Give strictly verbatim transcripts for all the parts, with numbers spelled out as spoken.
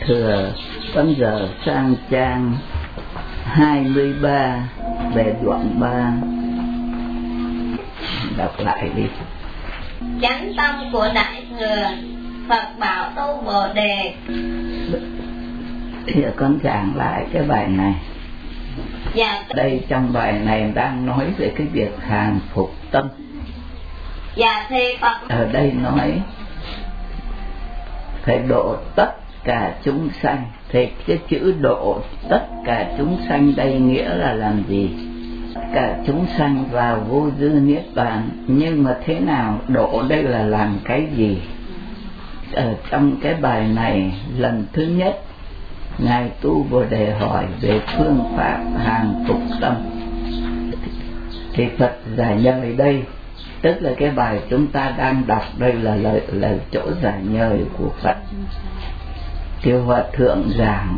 thừa Ấn giờ sang trang hai mươi ba về đoạn ba. Đọc lại đi. Chánh tâm của Đại Thừa, Phật bảo tu Bồ Đề. Thì con giảng lại cái bài này. Dạ. Đây trong bài này đang nói về cái việc hàng phục tâm. Dạ thì Phật ở đây nói phải độ tất cả chúng sanh. Thì cái chữ độ tất cả chúng sanh đây nghĩa là làm gì? Tất cả chúng sanh vào vô dư niết bàn. Nhưng mà thế nào? Độ đây là làm cái gì? Ở trong cái bài này lần thứ nhất Ngài Tu Bồ Đề hỏi về phương pháp hàng phục tâm. Thì Phật giải nhời đây, tức là cái bài chúng ta đang đọc đây là lời là chỗ giải nhời của Phật. Tiêu Hòa Thượng giảng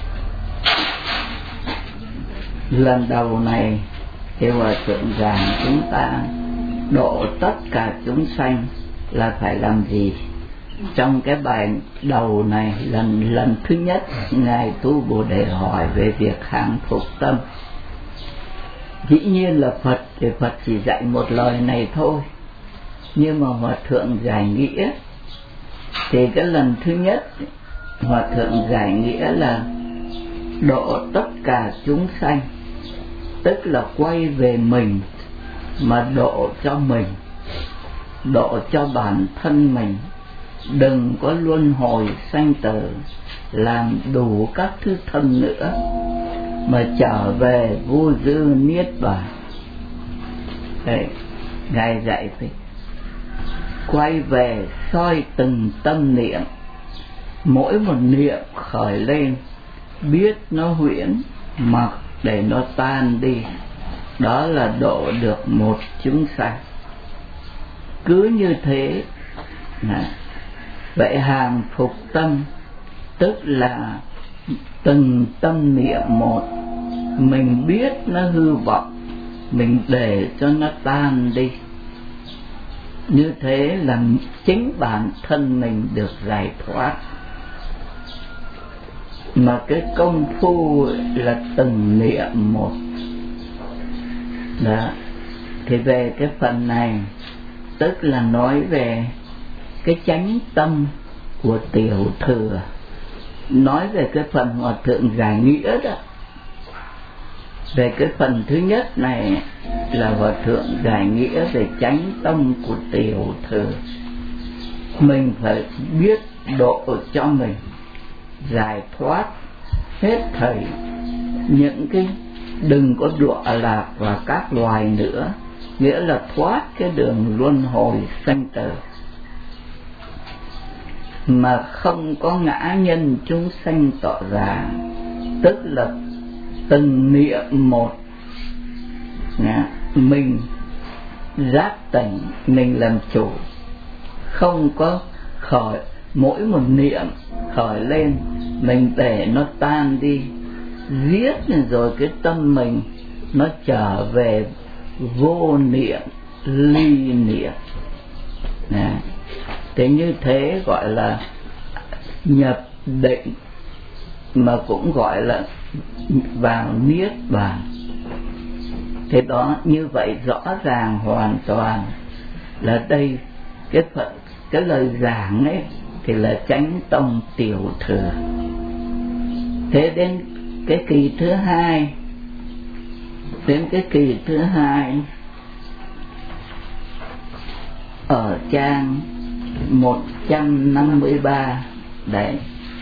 lần đầu này, Tiêu Hòa Thượng giảng chúng ta độ tất cả chúng sanh là phải làm gì? Trong cái bài đầu này lần lần thứ nhất Ngài Tu Bồ Đề hỏi về việc hàng phục tâm. Dĩ nhiên là Phật thì Phật chỉ dạy một lời này thôi, nhưng mà Hòa Thượng giải nghĩa thì cái lần thứ nhất Hòa Thượng giải nghĩa là độ tất cả chúng sanh, tức là quay về mình mà độ cho mình, độ cho bản thân mình, đừng có luân hồi sanh tử làm đủ các thứ thân nữa, mà trở về vô dư niết bàn. Đấy, Ngài dạy phải quay về soi từng tâm niệm, mỗi một niệm khởi lên biết nó huyễn, mặc để nó tan đi, đó là độ được một chúng sanh. Cứ như thế này. Vậy hàng phục tâm tức là từng tâm niệm một, mình biết nó hư vọng, mình để cho nó tan đi. Như thế là chính bản thân mình được giải thoát. Mà cái công phu là từng niệm một. Đó. Thì về cái phần này tức là nói về cái chánh tâm của tiểu thừa. Nói về cái phần Hòa Thượng giải nghĩa đó. Về cái phần thứ nhất này là Hòa Thượng giải nghĩa về chánh tâm của tiểu thừa. Mình phải biết độ cho mình giải thoát hết thảy những cái, đừng có đọa lạc vào các loài nữa, nghĩa là thoát cái đường luân hồi sanh tử, mà không có ngã nhân chúng sanh tỏ ra, tức là từng niệm một mình giác tỉnh, mình làm chủ, không có khởi mỗi một niệm khởi lên mình để nó tan đi, giết rồi cái tâm mình nó trở về vô niệm ly niệm. Nè, thế như thế gọi là nhập định, mà cũng gọi là vào niết bàn. Thế đó, như vậy rõ ràng hoàn toàn là đây cái phận, cái lời giảng ấy thì là chánh tông tiểu thừa. Thế đến cái kỳ thứ hai, đến cái kỳ thứ hai ở trang một trăm năm mươi ba đấy,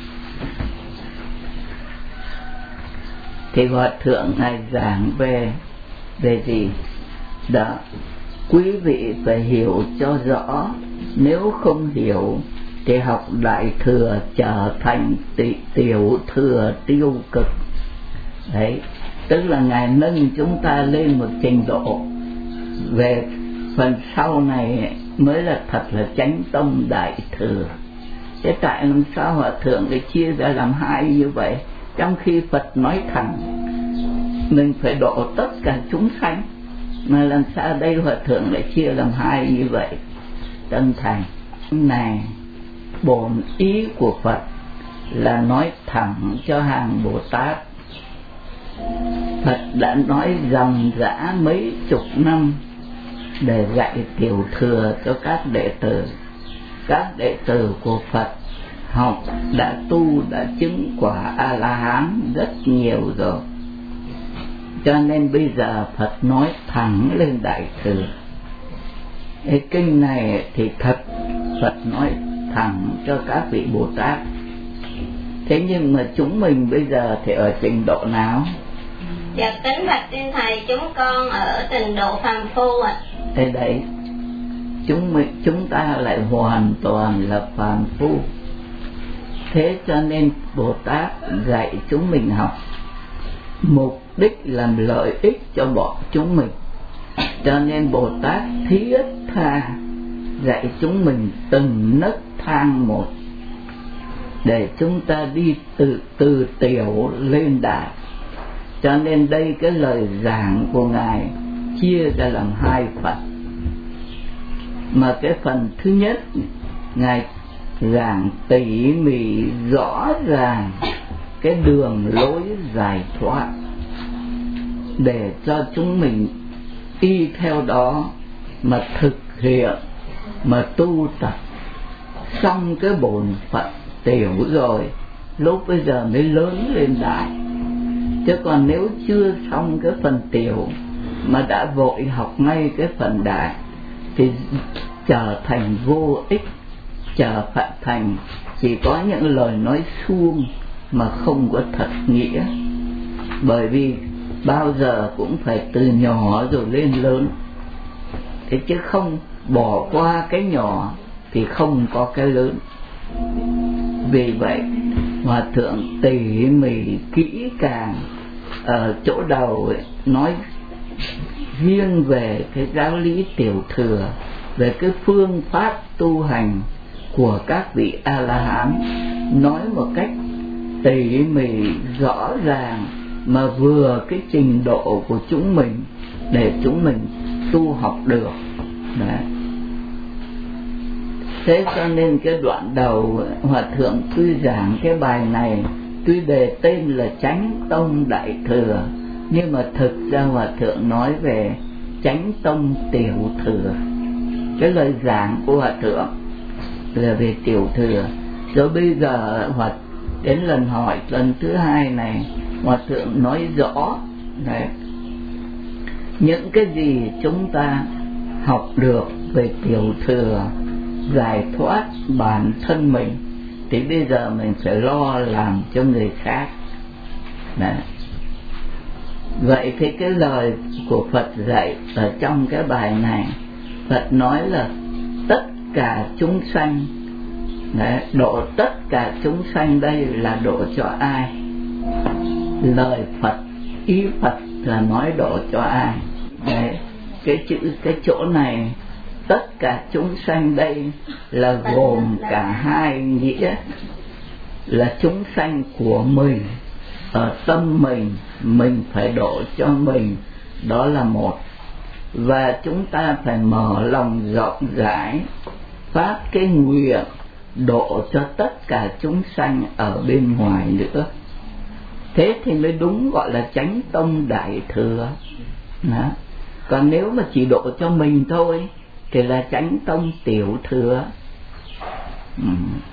thì Hòa Thượng Ngài giảng về về gì đó. Quý vị phải hiểu cho rõ, nếu không hiểu thì học Đại Thừa trở thành tị, tiểu thừa tiêu cực. Đấy, tức là Ngài nâng chúng ta lên một trình độ, về phần sau này mới là thật là chánh tông Đại Thừa. Thế tại làm sao Hòa Thượng để chia ra làm hai như vậy, trong khi Phật nói thẳng mình phải độ tất cả chúng sanh, mà làm sao đây Hòa Thượng lại chia làm hai như vậy? Chân thành này, bổn ý của Phật là nói thẳng cho hàng Bồ Tát. Phật đã nói dòng dã mấy chục năm để dạy tiểu thừa cho các đệ tử. Các đệ tử của Phật học đã tu, đã chứng quả A-la-hán rất nhiều rồi. Cho nên bây giờ Phật nói thẳng lên Đại Thừa. Cái kinh này thì thật Phật nói thẳng cho các vị Bồ Tát. Thế nhưng mà chúng mình bây giờ thì ở trình độ nào? Dạ kính bạch tiên thầy, chúng con ở trình độ phàm phu ạ. Thế đấy, chúng mình chúng ta lại hoàn toàn là phàm phu. Thế cho nên Bồ Tát dạy chúng mình học mục đích làm lợi ích cho bọn chúng mình. Cho nên Bồ Tát thiết tha dạy chúng mình từng nấc thang một, để chúng ta đi từ từ tiểu lên đại. Cho nên đây cái lời giảng của Ngài chia ra làm hai phần. Mà cái phần thứ nhất, Ngài giảng tỉ mỉ rõ ràng cái đường lối giải thoát, để cho chúng mình y theo đó mà thực hiện, mà tu tập. Xong cái bổn phận tiểu rồi, lúc bây giờ mới lớn lên đại. Chứ còn nếu chưa xong cái phần tiểu mà đã vội học ngay cái phần đại thì trở thành vô ích, trở thành chỉ có những lời nói suông mà không có thật nghĩa. Bởi vì bao giờ cũng phải từ nhỏ rồi lên lớn, thế chứ không bỏ qua cái nhỏ thì không có cái lớn. Vì vậy Hòa Thượng tỉ mỉ kỹ càng ở chỗ đầu ấy, nói riêng về cái giáo lý tiểu thừa, về cái phương pháp tu hành của các vị A-la-hán, nói một cách tỉ mỉ rõ ràng mà vừa cái trình độ của chúng mình để chúng mình tu học được. Đấy. Thế cho nên cái đoạn đầu Hòa Thượng tuy giảng cái bài này, tuy đề tên là Chánh Tông Đại Thừa, nhưng mà thực ra Hòa Thượng nói về Chánh Tông Tiểu Thừa. Cái lời giảng của Hòa Thượng là về Tiểu Thừa. Rồi bây giờ Hòa đến lần hỏi lần thứ hai này, Hòa Thượng nói rõ đấy, những cái gì chúng ta học được về Tiểu Thừa, giải thoát bản thân mình, thì bây giờ mình phải lo làm cho người khác. Đấy. Vậy thì cái lời của Phật dạy ở trong cái bài này, Phật nói là tất cả chúng sanh. Đấy, độ tất cả chúng sanh đây là độ cho ai? Lời Phật, ý Phật là nói độ cho ai? Đấy, cái chữ, cái chỗ này tất cả chúng sanh đây là gồm cả hai nghĩa, là chúng sanh của mình, ở tâm mình, mình phải độ cho mình, đó là một. Và chúng ta phải mở lòng rộng rãi, phát cái nguyện độ cho tất cả chúng sanh ở bên ngoài nữa. Thế thì mới đúng gọi là Chánh Tông Đại Thừa. Đó. Còn nếu mà chỉ độ cho mình thôi thì là Chánh Tông Tiểu Thừa. ừ.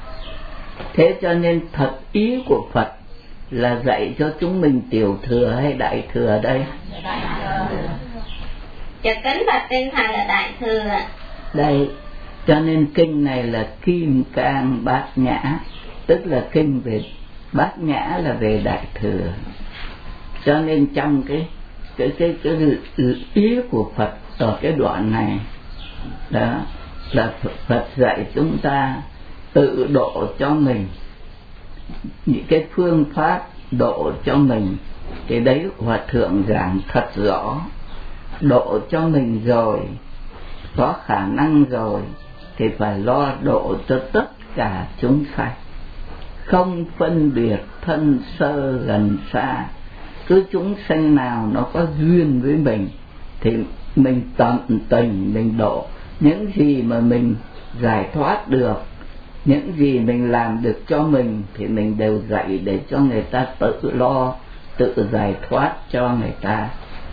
Thế cho nên thật ý của Phật là dạy cho chúng mình Tiểu Thừa hay Đại Thừa đây? Đại Thừa. Chợt kính bạch tên thầy là Đại Thừa. Đây, cho nên kinh này là Kim Cang Bát Nhã, tức là kinh về Bát Nhã là về Đại Thừa. Cho nên trong cái cái cái cái ý của Phật ở cái đoạn này đó là Phật dạy chúng ta tự độ cho mình, những cái phương pháp độ cho mình. Thì đấy Hòa Thượng giảng thật rõ. Độ cho mình rồi, có khả năng rồi thì phải lo độ cho tất cả chúng sanh, không phân biệt thân sơ gần xa. Cứ chúng sanh nào nó có duyên với mình thì mình tận tình mình độ. Những gì mà mình giải thoát được những gì mình làm được cho mình thì mình đều dạy để cho người ta tự lo, tự giải thoát cho người ta.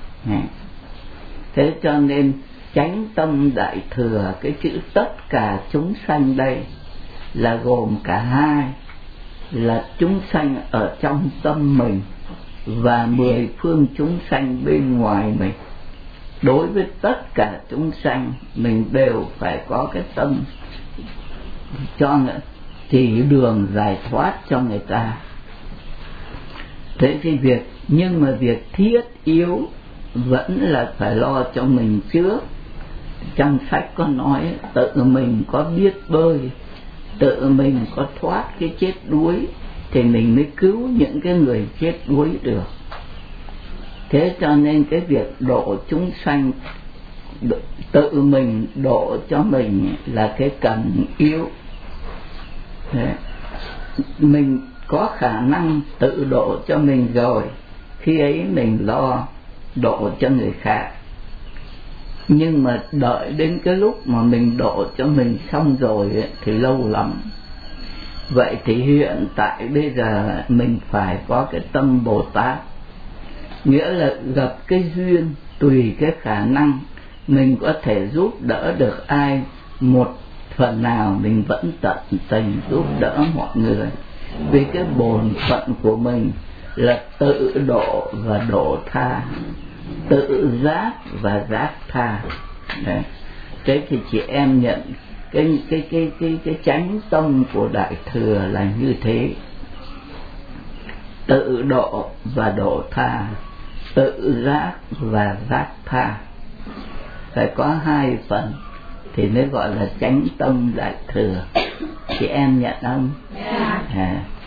Thế cho nên chánh tâm đại thừa, cái chữ tất cả chúng sanh đây là gồm cả hai, là chúng sanh ở trong tâm mình và mười phương chúng sanh bên ngoài mình. Đối với tất cả chúng sanh mình đều phải có cái tâm cho chỉ đường giải thoát cho người ta. Thế cái việc, nhưng mà việc thiết yếu vẫn là phải lo cho mình trước. Trong sách có nói tự mình có biết bơi, tự mình có thoát cái chết đuối thì mình mới cứu những cái người chết đuối được. Thế cho nên cái việc độ chúng sanh, tự mình độ cho mình là cái cần yếu. Thế, mình có khả năng tự độ cho mình rồi, khi ấy mình lo độ cho người khác. Nhưng mà đợi đến cái lúc mà mình độ cho mình xong rồi ấy, thì lâu lắm. Vậy thì hiện tại bây giờ mình phải có cái tâm Bồ Tát, nghĩa là gặp cái duyên tùy cái khả năng mình có thể giúp đỡ được ai một phần nào, mình vẫn tận tình giúp đỡ mọi người. Vì cái bổn phận của mình là tự độ và độ tha, tự giác và giác tha. Đấy. Thế thì chị em nhận cái cái cái cái cái chánh tâm của đại thừa là như thế: tự độ và độ tha, tự giác và giác tha. Phải có hai phần thì mới gọi là chánh tâm đại thừa. Chị em nhận không? Yeah. À.